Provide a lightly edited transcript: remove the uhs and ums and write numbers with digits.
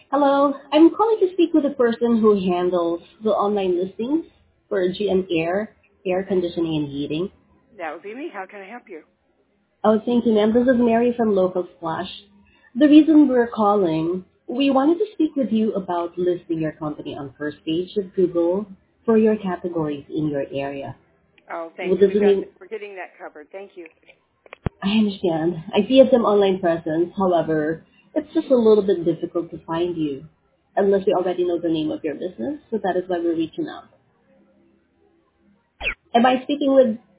Hello, I'm calling to speak with the person who handles the online listings for GM air conditioning and heating. That would be me. How can I help you? Oh, thank you, ma'am. This is Mary from Local Splash. The reason we're calling, we wanted to speak with you about listing your company on first page of Google for your categories in your area. Oh, thank Would you. this mean, We're getting that covered. Thank you. I understand. I see some online presence. However, it's just a little bit difficult to find you unless we already know the name of your business. So that is why we're reaching out. Am I speaking with